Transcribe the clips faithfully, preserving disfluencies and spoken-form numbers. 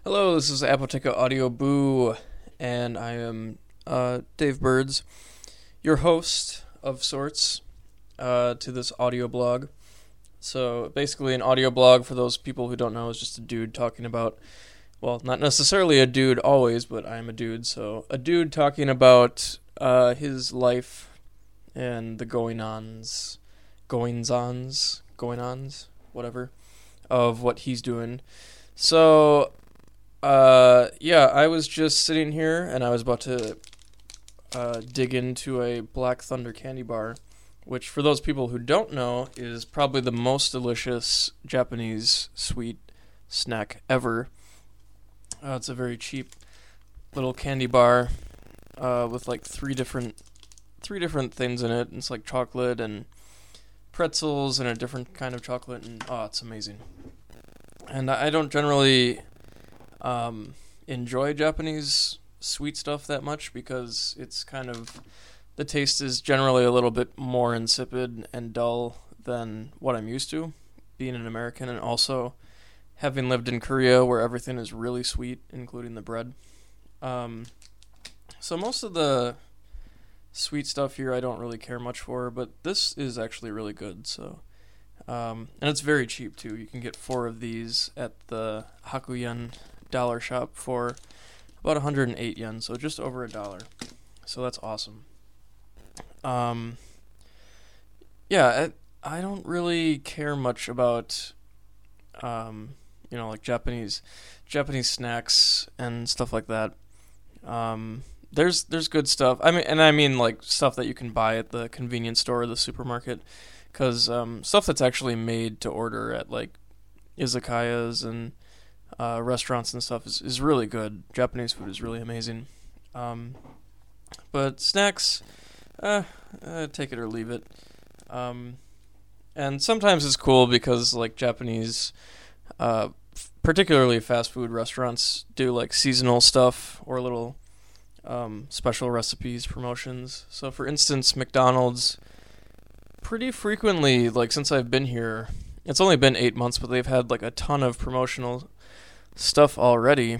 Hello, this is Apotheca Audio Boo, and I am uh, Dave Birds, your host of sorts uh, to this audio blog. So basically, an audio blog, for those people who don't know, is just a dude talking about, well, not necessarily a dude always, but I am a dude, so a dude talking about uh, his life and the going-ons, goings-ons, going-ons, whatever, of what he's doing. So, uh, yeah, I was just sitting here, and I was about to uh, dig into a Black Thunder candy bar, which, for those people who don't know, is probably the most delicious Japanese sweet snack ever. Uh, it's a very cheap little candy bar uh, with like three different three different things in it. It's like chocolate and pretzels and a different kind of chocolate, and oh, it's amazing. And I don't generally um, enjoy Japanese sweet stuff that much because it's kind of, the taste is generally a little bit more insipid and dull than what I'm used to, being an American, and also having lived in Korea where everything is really sweet, including the bread. Um, so most of the sweet stuff here I don't really care much for, but this is actually really good. So, um, and it's very cheap too. You can get four of these at the Hakuyen dollar shop for about one hundred eight yen, so just over a dollar. So that's awesome. Um, yeah, I, I don't really care much about, um, you know, like Japanese Japanese snacks and stuff like that. Um, there's there's good stuff. I mean, and I mean like stuff that you can buy at the convenience store or the supermarket, because um, stuff that's actually made to order at like izakayas and uh, restaurants and stuff is, is really good. Japanese food is really amazing. Um, but snacks, uh, uh, take it or leave it. Um, and sometimes it's cool because like Japanese, uh, particularly fast food restaurants do like seasonal stuff or little um, special recipes, promotions. So for instance, McDonald's pretty frequently, like since I've been here, it's only been eight months, but they've had like a ton of promotional stuff already,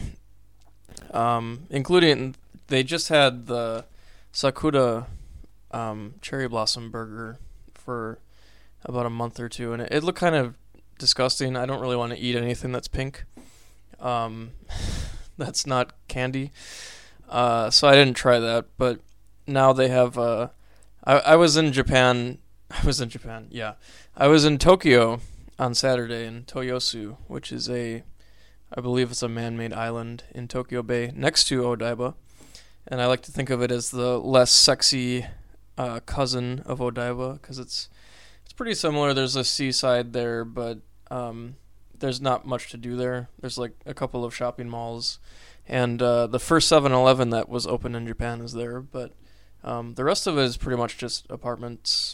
um, including they just had the Sakura um, cherry blossom burger for about a month or two, and it, it looked kind of disgusting. I don't really want to eat anything that's pink. Um, that's not candy. Uh, so I didn't try that, but now they have, uh, I, I was in Japan, I was in Japan, yeah. I was in Tokyo on Saturday in Toyosu, which is a, I believe it's a man-made island in Tokyo Bay next to Odaiba. And I like to think of it as the less sexy uh, cousin of Odaiba, because it's, it's pretty similar. There's a seaside there, but um, there's not much to do there. There's like a couple of shopping malls. And uh, the first seven eleven that was open in Japan is there, but um, the rest of it is pretty much just apartments.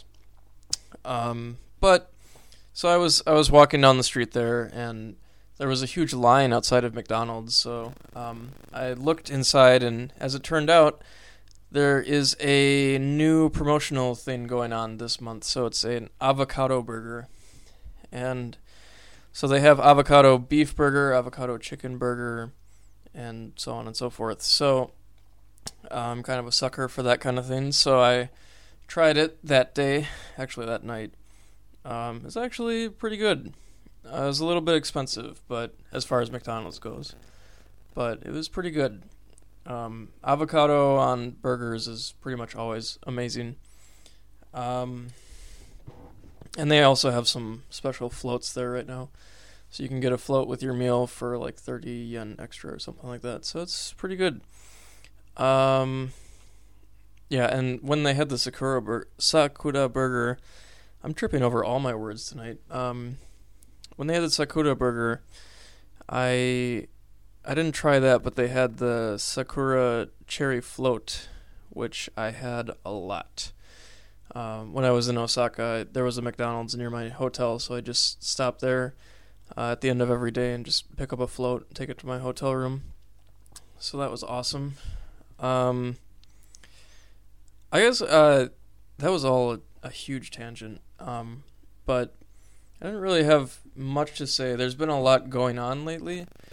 Um, but so I was I was walking down the street there, and there was a huge line outside of McDonald's. So um, I looked inside, and as it turned out, there is a new promotional thing going on this month. So it's an avocado burger, and so they have avocado beef burger, avocado chicken burger, and so on and so forth. So I'm kind of a sucker for that kind of thing. So I tried it that day, actually that night. Um, it's actually pretty good. Uh, it was a little bit expensive, but as far as McDonald's goes, but it was pretty good. Um, avocado on burgers is pretty much always amazing. Um, and they also have some special floats there right now. So you can get a float with your meal for like thirty yen extra or something like that. So it's pretty good. Um, yeah, and when they had the Sakura, bur- Sakura burger, I'm tripping over all my words tonight. Um, when they had the Sakura burger, I I didn't try that, but they had the Sakura cherry float, which I had a lot. Um, when I was in Osaka, there was a McDonald's near my hotel, so I just stopped there Uh, at the end of every day and just pick up a float and take it to my hotel room. So that was awesome. Um, I guess uh, that was all a, a huge tangent. Um, but I didn't really have much to say. There's been a lot going on lately.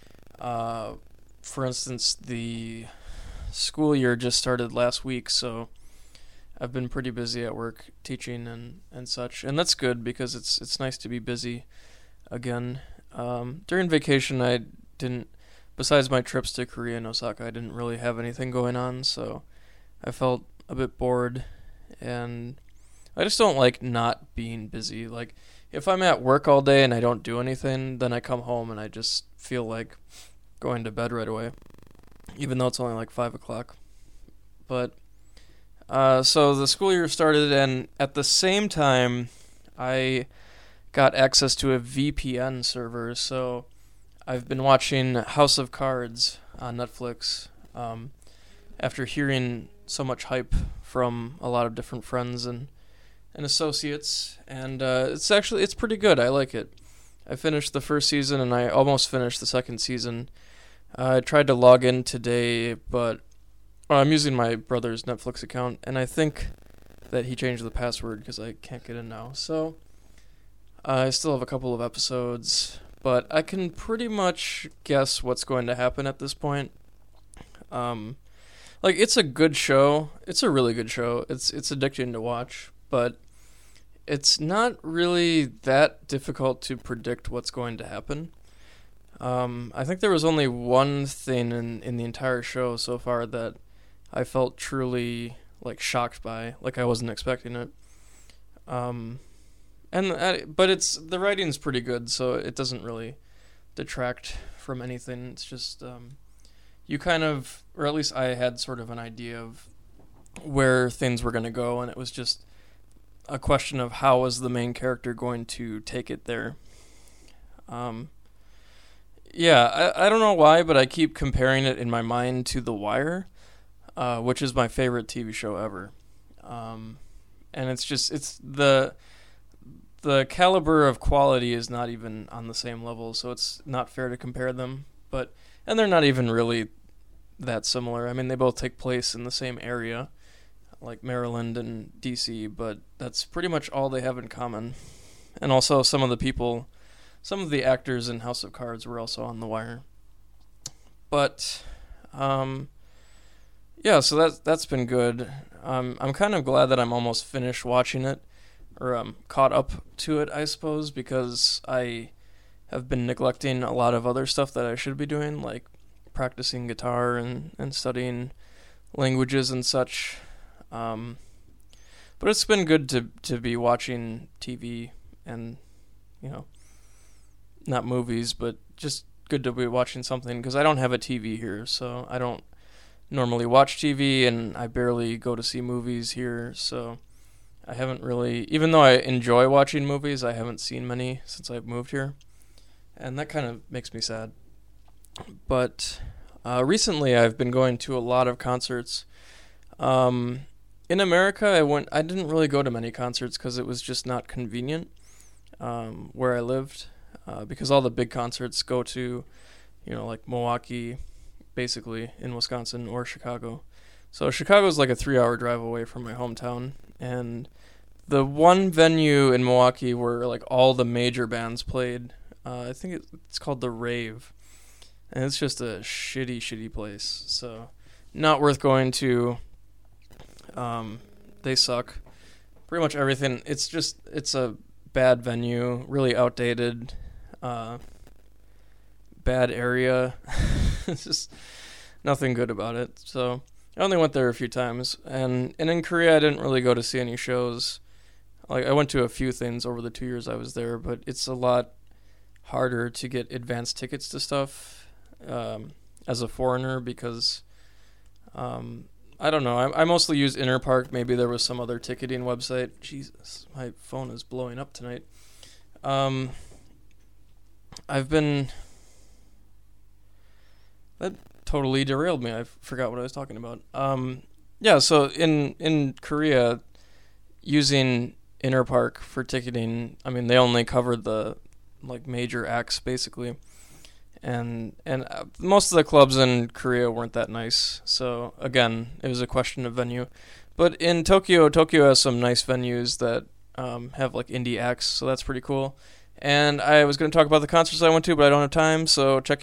Uh, for instance, the school year just started last week, so I've been pretty busy at work teaching and, and such, and that's good because it's it's nice to be busy again. Um, during vacation, I didn't, besides my trips to Korea and Osaka, I didn't really have anything going on, so I felt a bit bored, and I just don't like not being busy. Like, if I'm at work all day and I don't do anything, then I come home and I just feel like going to bed right away, even though it's only like five o'clock. But, uh, so the school year started, and at the same time, I got access to a V P N server, so I've been watching House of Cards on Netflix, um, after hearing so much hype from a lot of different friends and and associates, and uh, it's actually, it's pretty good. I like it. I finished the first season, and I almost finished the second season. Uh, I tried to log in today, but oh, I'm using my brother's Netflix account, and I think that he changed the password because I can't get in now. So uh, I still have a couple of episodes, but I can pretty much guess what's going to happen at this point. Um, like, it's a good show. It's a really good show. It's it's addicting to watch, but it's not really that difficult to predict what's going to happen. Um, I think there was only one thing in, in the entire show so far that I felt truly, like, shocked by, like I wasn't expecting it. Um, and uh, but it's, the writing's pretty good, so it doesn't really detract from anything. It's just, um, you kind of, or at least I had sort of an idea of where things were going to go, and it was just a question of how was the main character going to take it there. Um, yeah, I, I don't know why, but I keep comparing it in my mind to The Wire, uh, which is my favorite T V show ever. Um, and it's just, it's the, the caliber of quality is not even on the same level, so it's not fair to compare them. But, and they're not even really that similar. I mean, they both take place in the same area, like Maryland and D C, but that's pretty much all they have in common. And also some of the people, some of the actors in House of Cards were also on The Wire. But, um, yeah, so that's, that's been good. Um, I'm kind of glad that I'm almost finished watching it, or um, caught up to it, I suppose, because I have been neglecting a lot of other stuff that I should be doing, like practicing guitar and, and studying languages and such. Um, but it's been good to, to be watching T V and, you know, not movies, but just good to be watching something, because I don't have a T V here, so I don't normally watch T V, and I barely go to see movies here, so I haven't really, even though I enjoy watching movies, I haven't seen many since I've moved here, and that kind of makes me sad. But uh, recently I've been going to a lot of concerts. Um... In America, I went. I didn't really go to many concerts because it was just not convenient um, where I lived, uh, because all the big concerts go to, you know, like Milwaukee, basically, in Wisconsin, or Chicago. So Chicago's like a three-hour drive away from my hometown, and the one venue in Milwaukee where like all the major bands played, uh, I think it's called the Rave, and it's just a shitty, shitty place. So not worth going to. Um, they suck. Pretty much everything. It's just, it's a bad venue, really outdated, uh, bad area. It's just nothing good about it. So I only went there a few times, and and in Korea I didn't really go to see any shows. Like, I went to a few things over the two years I was there, but it's a lot harder to get advance tickets to stuff um, as a foreigner because. Um, I don't know. I, I mostly use Interpark. Maybe there was some other ticketing website. Jesus, my phone is blowing up tonight. Um, I've been... That totally derailed me. I forgot what I was talking about. Um, yeah, so in, in Korea, using Interpark for ticketing, I mean, they only covered the like major acts, basically. And and most of the clubs in Korea weren't that nice. So, again, it was a question of venue. But in Tokyo, Tokyo has some nice venues that um, have, like, indie acts, so that's pretty cool. And I was going to talk about the concerts I went to, but I don't have time, so check